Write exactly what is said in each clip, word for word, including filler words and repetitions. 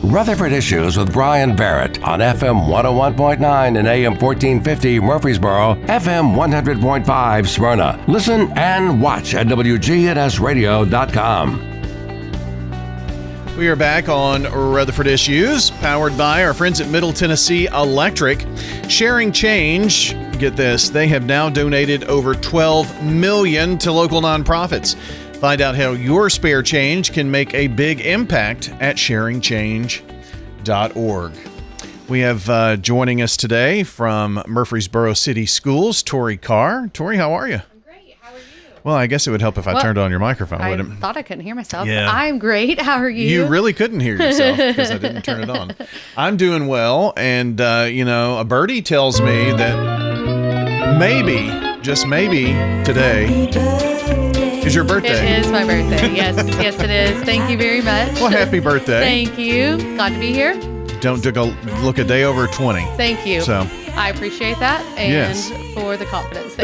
Rutherford Issues with Brian Barrett on F M one oh one point nine and A M fourteen fifty Murfreesboro, F M one hundred point five Smyrna. Listen and watch at W G N S radio dot com. We are back on Rutherford Issues, powered by our friends at Middle Tennessee Electric. Sharing Change, get this, they have now donated over twelve million dollars to local nonprofits. Find out how your spare change can make a big impact at sharing change dot org. We have uh, joining us today from Murfreesboro City Schools, Tori Carr. Tori, how are you? Well, I guess it would help if I well, turned on your microphone, I wouldn't it? thought I couldn't hear myself. Yeah. I'm great. How are you? You really couldn't hear yourself because I didn't turn it on. I'm doing well, and, uh, you know, a birdie tells me that maybe, just maybe, today is your birthday. It is my birthday. Yes, yes, it is. Thank you very much. Well, happy birthday. Thank you. Glad to be here. Don't look a, look a day over twenty. Thank you. So I appreciate that, and yes. for the confidence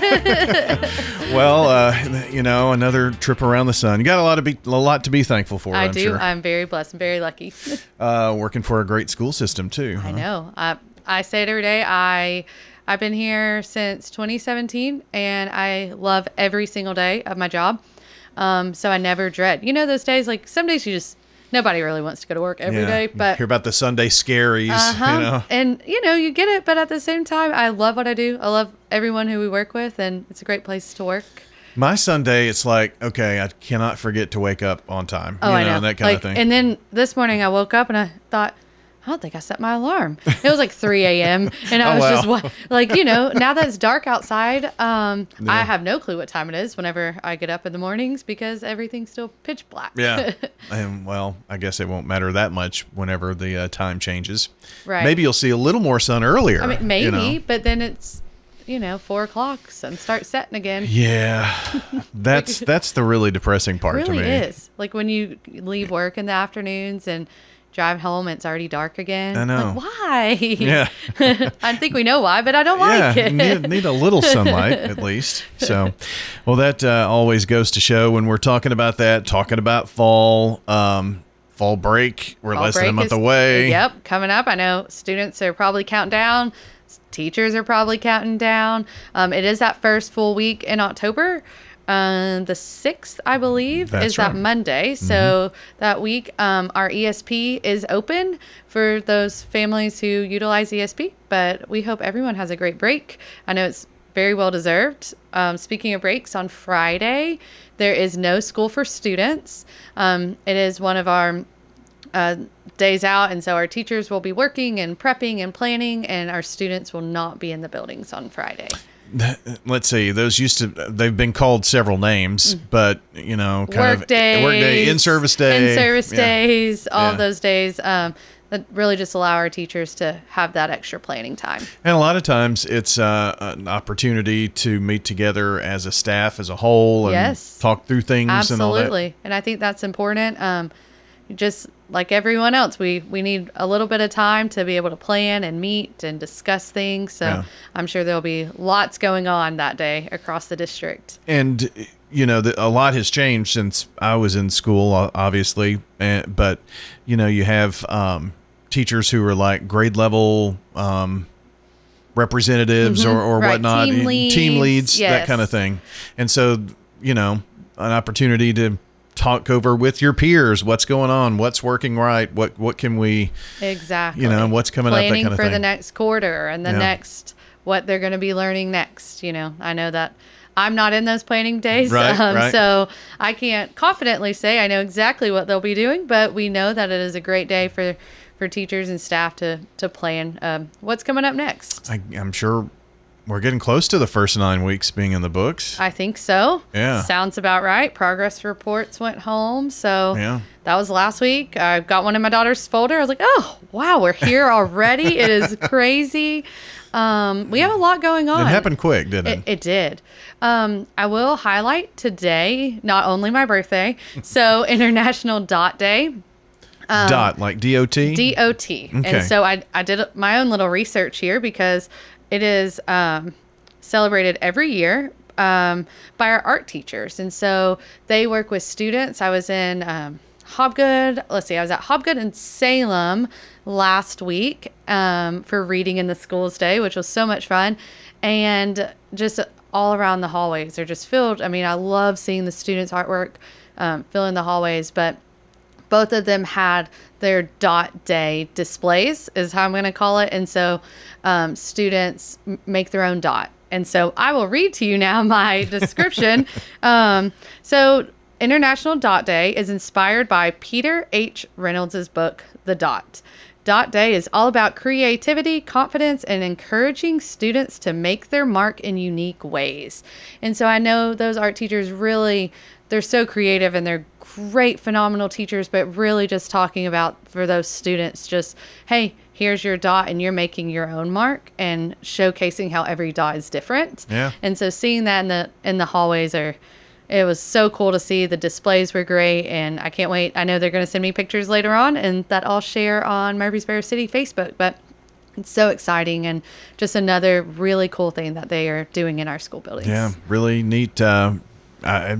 there. Well, uh, you know, another trip around the sun. You got a lot to be a lot to be thankful for. I I'm do. Sure. I'm very blessed and very lucky. uh, working for a great school system too. Huh? I know. I I say it every day. I I've been here since twenty seventeen, and I love every single day of my job. Um, so I never dread. You know, those days, like some days you just. Nobody really wants to go to work every yeah. day, but hear about the Sunday scaries, uh-huh. you know. And you know, you get it, but at the same time, I love what I do. I love everyone who we work with, and it's a great place to work. My Sunday, it's like, okay, I cannot forget to wake up on time. Oh, you I know, know. that kind like, of thing. And then this morning, I woke up and I thought, I don't think I set my alarm. It was like three a.m. and I Oh, was wow. just wa- like, you know, now that it's dark outside, um, Yeah. I have no clue what time it is whenever I get up in the mornings because everything's still pitch black. Yeah. And well, I guess it won't matter that much whenever the uh, time changes. Right. Maybe you'll see a little more sun earlier. I mean, maybe, you know? but then it's, you know, four o'clock, sun starts setting again. Yeah. That's that's the really depressing part It to really me. is. Like when you leave work in the afternoons and drive home, it's already dark again. I know. Like, why? Yeah. I think we know why, but I don't Yeah, like it. need, need a little sunlight at least. So, well, that uh, always goes to show when we're talking about that, talking about fall, um, fall break. We're Fall less than a break month is- away. Yep, coming up. I know students are probably counting down. Teachers are probably counting down. Um, it is that first full week in October. Um, the sixth, I believe, That's is that right. Monday. So that week, um, our E S P is open for those families who utilize E S P. But we hope everyone has a great break. I know it's very well deserved. Um, speaking of breaks, on Friday, there is no school for students. Um, it is one of our uh, days out, and so our teachers will be working and prepping and planning, and our students will not be in the buildings on Friday. Let's see. Those used to, they've been called several names, but, you know, kind Work of days, work day, in-service day. in-service Yeah. days, all Yeah. of those days um, that really just allow our teachers to have that extra planning time. And a lot of times it's uh, an opportunity to meet together as a staff as a whole and Yes. talk through things and all that. Absolutely. And I think that's important. Um, just like everyone else, we, we need a little bit of time to be able to plan and meet and discuss things. So Yeah. I'm sure there'll be lots going on that day across the district. And, you know, the, a lot has changed since I was in school, o- obviously. Uh, but, you know, you have um, teachers who are like grade level um, representatives Mhm. or, or Right. whatnot, Team team leads, leads, that yes. kind of thing. And so, you know, an opportunity to talk over with your peers what's going on, what's working right, what what can we, Exactly. you know, what's coming up, that Planning kind of for thing. the next quarter and the Yeah. next, what they're going to be learning next. You know, I know that I'm not in those planning days. Right, um, right. So I can't confidently say I know exactly what they'll be doing, but we know that it is a great day for, for teachers and staff to, to plan um, what's coming up next. I, I'm sure we're getting close to the first nine weeks being in the books. I think so. Yeah. Sounds about right. Progress reports went home. So Yeah. that was last week. I got one in my daughter's folder. I was like, oh, wow, we're here already. It is crazy. Um, we have a lot going on. It happened quick, didn't it? It, it did. Um, I will highlight today, not only my birthday, so International Dot Day. Dot, like D O T? D O T. Okay. And so I, I did my own little research here because it is um, celebrated every year um, by our art teachers. And so they work with students. I was in um, Hobgood. Let's see, I was at Hobgood and Salem last week um, for Reading in the Schools Day, which was so much fun. And just all around the hallways are just filled. I mean, I love seeing the students' artwork um, filling the hallways, but both of them had their dot day displays, is how I'm going to call it. And so um, students m- make their own dot. And so I will read to you now my description. um, so International Dot Day is inspired by Peter H. Reynolds' book, The Dot. Dot Day is all about creativity, confidence, and encouraging students to make their mark in unique ways. And so I know those art teachers really, they're so creative and they're great, phenomenal teachers, but really just talking about for those students, just, hey, here's your dot and you're making your own mark and showcasing how every dot is different. Yeah. And so seeing that in the in the hallways are, it was so cool to see. The displays were great, and I can't wait. I know they're going to send me pictures later on, and that I'll share on Murfreesboro City Facebook. But it's so exciting, and just another really cool thing that they are doing in our school buildings. Yeah, really neat. Uh, I,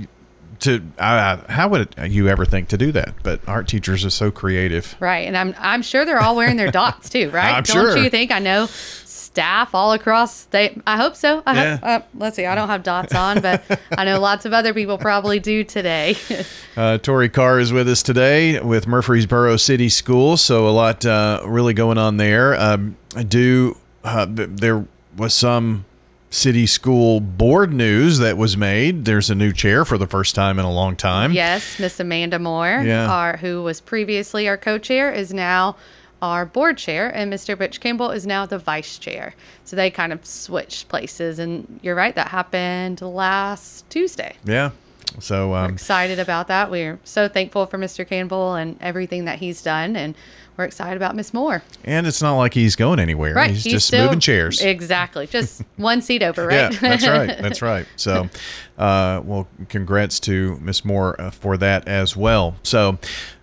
to I, how would you ever think to do that? But art teachers are so creative, right? And I'm I'm sure they're all wearing their dots too, right? I'm Don't sure. you think? I know staff all across. They, I hope so. I Yeah. hope, uh, let's see. I don't have dots on, but I know lots of other people probably do today. uh, Tori Carr is with us today with Murfreesboro City Schools. So a lot uh, really going on there. Um, I do. Uh, there was some city school board news that was made. There's a new chair for the first time in a long time. Yes, Miss Amanda Moore, Yeah. our, who was previously our co-chair, is now our board chair, and Mister Butch Campbell is now the vice chair. So they kind of switched places, and you're right, that happened last Tuesday. Yeah. So um, Excited about that. We're so thankful for Mister Campbell and everything that he's done, and we're excited about Miss Moore. and it's not like he's going anywhere. Right, He's, just still- moving chairs. Exactly, just one seat over, right? Yeah, that's right. That's right. So, uh, well, congrats to Miss Moore uh, for that as well. So,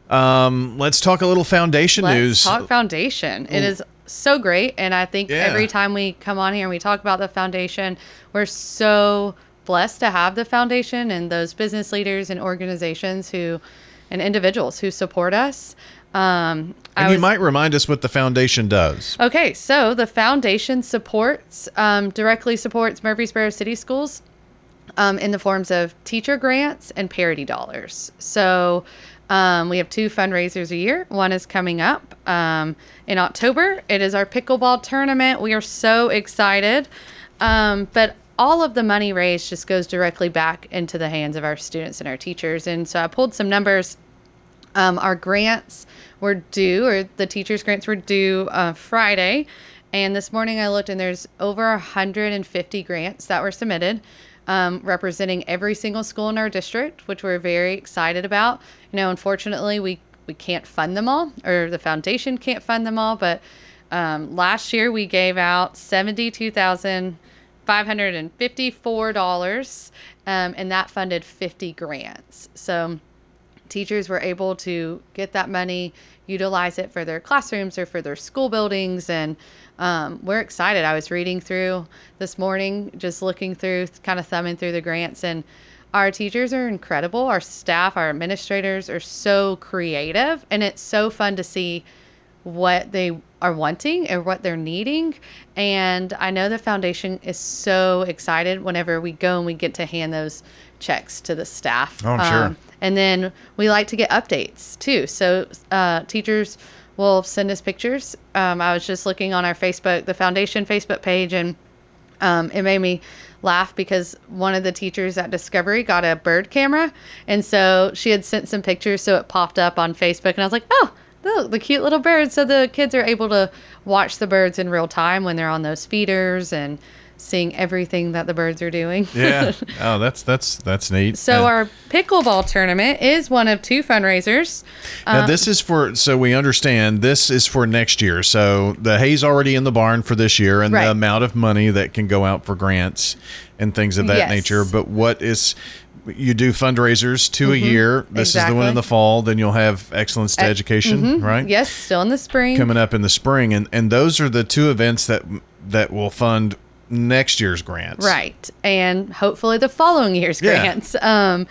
um, let's talk a little foundation Let's news. talk foundation. It is so great, and I think Yeah. every time we come on here and we talk about the foundation, we're so blessed to have the foundation and those business leaders and organizations who and individuals who support us. Um, I and you was- might remind us what the foundation does. Okay, so the foundation supports, um, directly supports Murfreesboro City Schools um, in the forms of teacher grants and parity dollars. So um, we have two fundraisers a year. One is coming up um, in October. It is our pickleball tournament. We are so excited. Um, but all of the money raised just goes directly back into the hands of our students and our teachers. And so I pulled some numbers. Um, our grants were due, or the teachers' grants were due uh, Friday. And this morning I looked, and there's over one hundred fifty grants that were submitted, um, representing every single school in our district, which we're very excited about. You know, unfortunately, we, we can't fund them all, or the foundation can't fund them all. But um, last year we gave out seventy-two thousand five hundred fifty-four dollars, um, and that funded fifty grants. So teachers were able to get that money, utilize it for their classrooms or for their school buildings. And um, we're excited. I was reading through this morning, just looking through, kind of thumbing through the grants, and our teachers are incredible. Our staff, our administrators are so creative, and it's so fun to see what they are wanting or what they're needing. And I know the foundation is so excited whenever we go and we get to hand those checks to the staff. Oh, I'm sure. And then we like to get updates too. So uh, teachers will send us pictures. Um, I was just looking on our Facebook, the foundation Facebook page, and um, it made me laugh because one of the teachers at Discovery got a bird camera. And so she had sent some pictures, so it popped up on Facebook, and I was like, oh, look, the cute little birds. So the kids are able to watch the birds in real time when they're on those feeders and seeing everything that the birds are doing. Yeah. Oh, that's that's that's neat. So Uh, our pickleball tournament is one of two fundraisers. now Uh, this is for, so we understand this is for next year. So the hay's already in the barn for this year, and Right. the amount of money that can go out for grants and things of that Yes. nature. But what is, you do fundraisers two a year. This is the one Exactly. in the fall. Then you'll have excellence to education, right? Yes, still in the spring. Coming up in the spring, and and those are the two events that that will fund next year's grants. Right. And hopefully the following year's Yeah. grants. Um,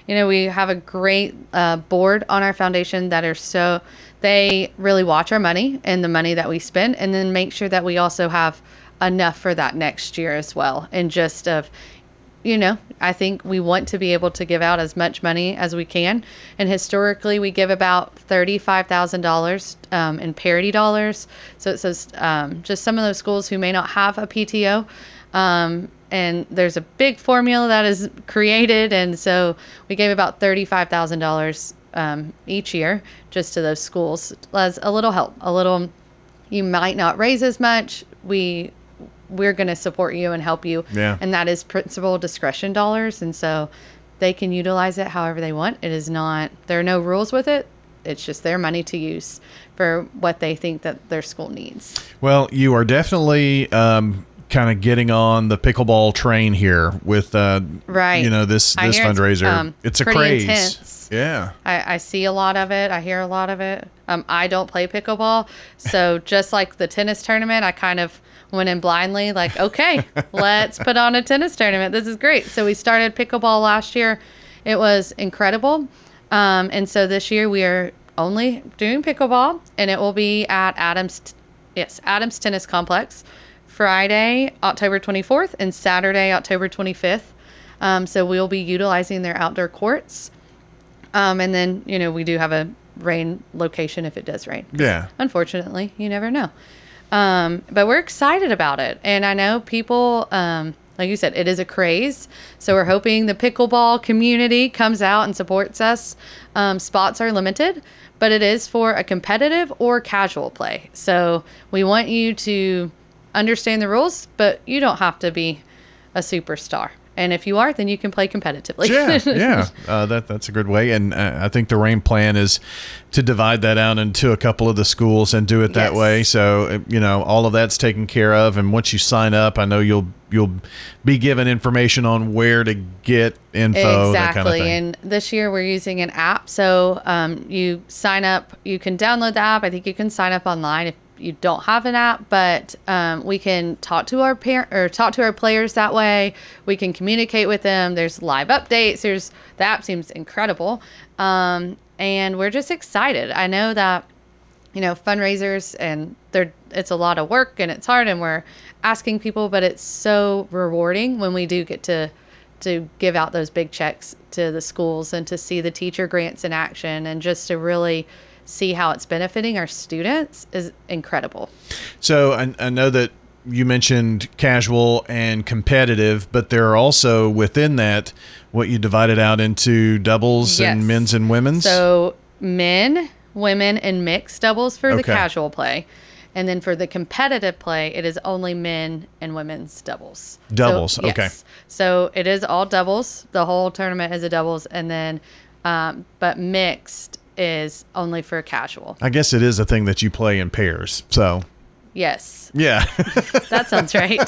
You know, we have a great uh, board on our foundation that are so, they really watch our money and the money that we spend, and then make sure that we also have enough for that next year as well. And just of, you know, I think we want to be able to give out as much money as we can. And historically, we give about thirty-five thousand dollars um, in parity dollars. So it says um, just some of those schools who may not have a P T O. Um, and there's a big formula that is created. And so we gave about thirty-five thousand dollars um, each year just to those schools as a little help, a little, you might not raise as much. We we're going to support you and help you. Yeah. And that is principal discretion dollars. And so they can utilize it however they want. It is not, there are no rules with it. It's just their money to use for what they think that their school needs. Well, you are definitely um, kind of getting on the pickleball train here with, uh, right. you know, this, I this hear it's, fundraiser. um, It's a pretty craze. intense. Yeah. I, I see a lot of it. I hear a lot of it. Um, I don't play pickleball. So just like the tennis tournament, I kind of went in blindly like, okay, let's put on a tennis tournament. This is great. So we started pickleball last year. It was incredible. Um, and so this year we are only doing pickleball, and it will be at Adams, yes, Adams Tennis Complex, Friday, October twenty-fourth, and Saturday, October twenty-fifth. Um, so we'll be utilizing their outdoor courts. Um, and then, you know, we do have a rain location if it does rain. Yeah. Unfortunately, you never know. Um, but we're excited about it. And I know people, um, like you said, it is a craze. So we're hoping the pickleball community comes out and supports us. Um, spots are limited, but it is for a competitive or casual play. So we want you to understand the rules, but you don't have to be a superstar. And if you are, then you can play competitively. Yeah, yeah, uh, that that's a good way. And uh, I think the RAIN plan is to divide that out into a couple of the schools and do it that Yes. way. So uh, you know, all of that's taken care of. And once you sign up, I know you'll you'll be given information on where to get info. Exactly. That kind of thing. And this year we're using an app. So um, you sign up, you can download the app. I think you can sign up online if you don't have an app, but um, we can talk to our parent or talk to our players that way. We can communicate with them. There's live updates. There's the app seems incredible, um, and we're just excited. I know that you know fundraisers and they're it's a lot of work and it's hard, and we're asking people, but it's so rewarding when we do get to to give out those big checks to the schools and to see the teacher grants in action and just to really see how it's benefiting our students is incredible. So I, I know that you mentioned casual and competitive, but there are also within that what you divided out into doubles Yes. and men's and women's. So men, women, and mixed doubles for the Okay. casual play. And then for the competitive play, it is only men and women's doubles. Doubles, So, okay. yes. So it is all doubles. The whole tournament is a doubles. And then, um, but mixed is only for casual. I guess it is a thing that you play in pairs. So Yes. yeah. That sounds right.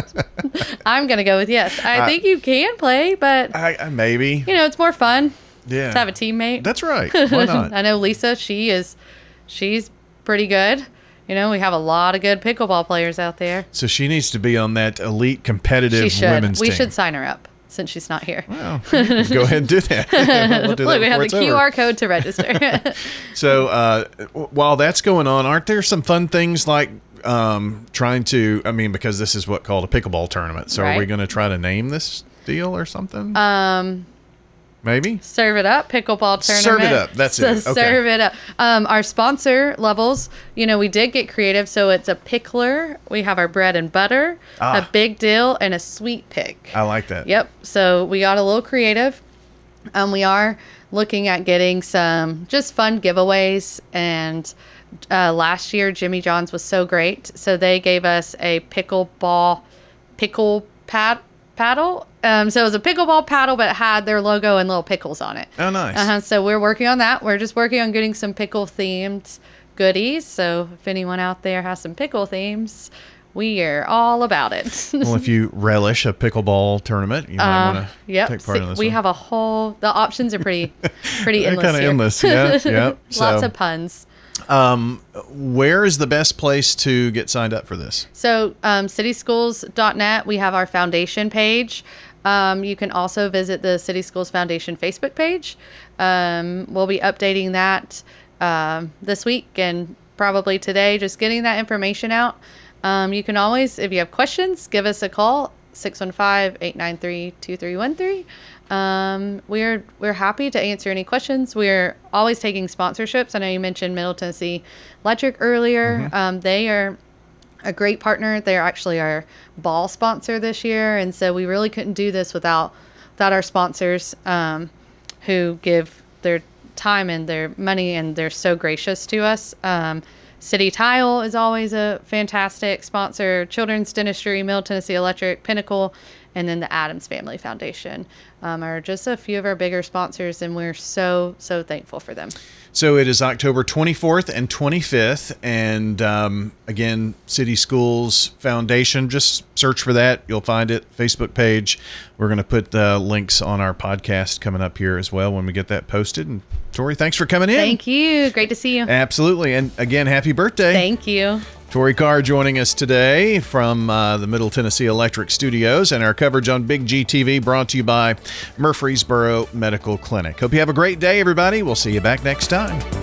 I'm going to go with yes. I Uh, think you can play, but, I, I maybe. you know, it's more fun Yeah. to have a teammate. That's right. Why not? I know Lisa, she is, she's pretty good. You know, we have a lot of good pickleball players out there. So she needs to be on that elite competitive She should. women's We team. should sign her up since she's not here. Well, go ahead and do that. We'll do that Look, we have before the it's Q over. R code to register. So uh, w- while that's going on, aren't there some fun things like um, trying to, I mean, because this is what called a pickleball tournament. So are we Right. going to try to name this deal or something? um, Maybe? Serve it up, pickleball tournament. Serve it up, that's So it, okay. Serve it up. Um, our sponsor levels, you know, we did get creative. So it's a pickler. We have our bread and butter, Ah. a big deal, and a sweet pick. I like that. Yep. So we got a little creative. Um, we are looking at getting some just fun giveaways. And uh, last year, Jimmy John's was so great. So they gave us a pickleball pickle pad paddle. Um, so it was a pickleball paddle, but it had their logo and little pickles on it. Oh, nice. Uh-huh. So we're working on that. We're just working on getting some pickle themed goodies. So if anyone out there has some pickle themes, we are all about it. Well, if you relish a pickleball tournament, you might Uh, want to yep. take part See, in this we one. have a whole, the options are pretty, pretty They're endless kind of here. endless. Yeah, yeah. Lots So, of puns. um, where is the best place to get signed up for this? So um, city schools dot net, we have our foundation page. Um, you can also visit the City Schools Foundation Facebook page. Um, we'll be updating that um, this week and probably today, just getting that information out. Um, you can always, if you have questions, give us a call, six one five, eight nine three, two three one three. Um, we're we're happy to answer any questions. We're always taking sponsorships. I know you mentioned Middle Tennessee Electric earlier. Mm-hmm. Um, they are a great partner. They're actually our ball sponsor this year, and so we really couldn't do this without without our sponsors, um, who give their time and their money, and they're so gracious to us. Um, City Tile is always a fantastic sponsor. Children's Dentistry, Middle Tennessee Electric, Pinnacle, and then the Adams Family Foundation um, are just a few of our bigger sponsors, and we're so, so thankful for them. So it is October twenty-fourth and twenty-fifth, and um, again, City Schools Foundation, just search for that. You'll find it, Facebook page. We're going to put the links on our podcast coming up here as well when we get that posted. And Tori, thanks for coming in. Thank you. Great to see you. Absolutely. And again, happy birthday. Thank you. Tori Carr joining us today from uh, the Middle Tennessee Electric Studios, and our coverage on Big G T V brought to you by Murfreesboro Medical Clinic. Hope you have a great day, everybody. We'll see you back next time.